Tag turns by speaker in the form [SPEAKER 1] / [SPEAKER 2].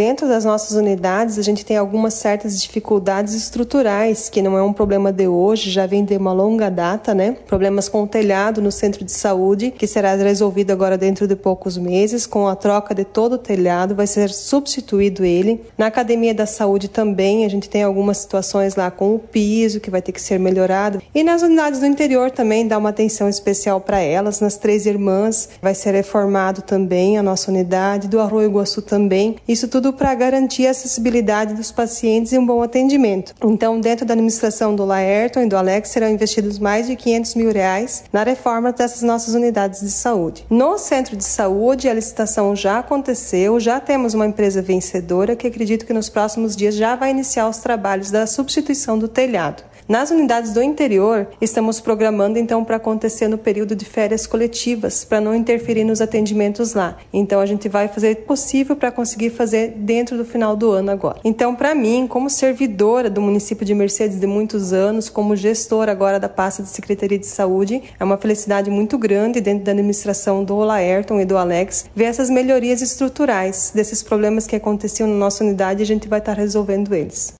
[SPEAKER 1] Dentro das nossas unidades, a gente tem algumas certas dificuldades estruturais, que não é um problema de hoje, já vem de uma longa data, né? Problemas com o telhado no centro de saúde, que será resolvido agora dentro de poucos meses, com a troca de todo o telhado, vai ser substituído ele. Na Academia da Saúde também, a gente tem algumas situações lá com o piso, que vai ter que ser melhorado. E nas unidades do interior também, dá uma atenção especial para elas. Nas Três Irmãs, vai ser reformado também a nossa unidade, do Arroio Iguaçu também. Isso tudo para garantir a acessibilidade dos pacientes e um bom atendimento. Então, dentro da administração do Laerton e do Alex, serão investidos mais de R$500 mil na reforma dessas nossas unidades de saúde. No centro de saúde, a licitação já aconteceu, já temos uma empresa vencedora que acredito que nos próximos dias já vai iniciar os trabalhos da substituição do telhado. Nas unidades do interior, estamos programando então para acontecer no período de férias coletivas, para não interferir nos atendimentos lá. Então a gente vai fazer o possível para conseguir fazer dentro do final do ano agora. Então, para mim, como servidora do município de Mercedes de muitos anos, como gestora agora da pasta de Secretaria de Saúde, é uma felicidade muito grande dentro da administração do Laerton e do Alex, ver essas melhorias estruturais desses problemas que aconteciam na nossa unidade e a gente vai estar resolvendo eles.